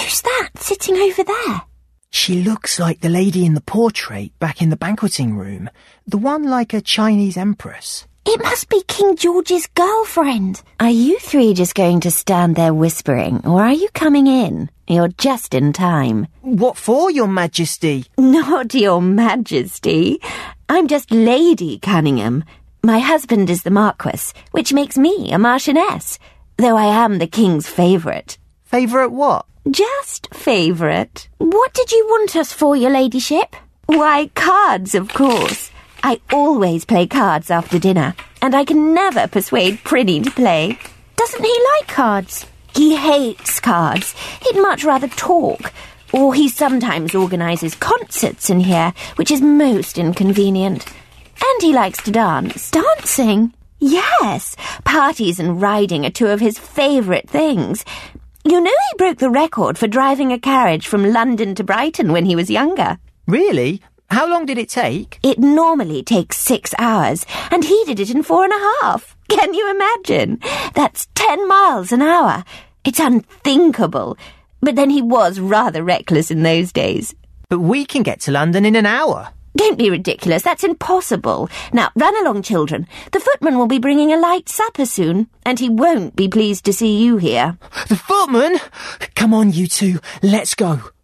Who's that sitting over there? She looks like the lady in the portrait back in the banqueting room. The one like a Chinese empress. It must be King George's girlfriend. Are you three just going to stand there whispering, or are you coming in? You're just in time. What for, Your Majesty? Not Your Majesty. I'm just Lady Cunningham. My husband is the Marquis, which makes me a Marchioness, though I am the King's favourite. Favourite what? Just favourite. What did you want us for, Your Ladyship? Why, cards, of course. I always play cards after dinner, and I can never persuade Prinny to play. Doesn't he like cards? He hates cards. He'd much rather talk. Or he sometimes organises concerts in here, which is most inconvenient. And he likes to dance. Dancing? Yes, parties and riding are two of his favourite things. You know he broke the record for driving a carriage from London to Brighton when he was younger. Really? How long did it take? It normally takes 6 hours, and he did it in 4.5. Can you imagine? That's 10 miles an hour. It's unthinkable. But then he was rather reckless in those days. But we can get to London in an hour. Don't be ridiculous. That's impossible. Now, run along, children. The footman will be bringing a light supper soon, and he won't be pleased to see you here. The footman? Come on, you two. Let's go.